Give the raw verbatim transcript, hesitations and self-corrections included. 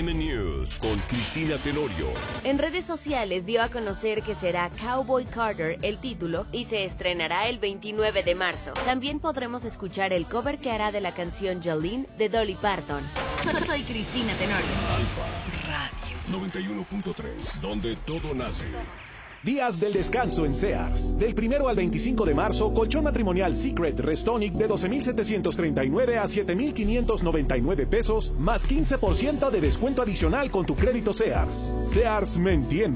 M News con Cristina Tenorio. En redes sociales dio a conocer que será Cowboy Carter el título y se estrenará el veintinueve de marzo. También podremos escuchar el cover que hará de la canción Jolene de Dolly Parton. Soy Cristina Tenorio. Alfa Radio noventa y uno punto tres, donde todo nace. Días del descanso en Sears. Del primero al veinticinco de marzo, colchón matrimonial Secret Restonic de doce mil setecientos treinta y nueve a siete mil quinientos noventa y nueve pesos, más quince por ciento de descuento adicional con tu crédito Sears. Sears me entiende.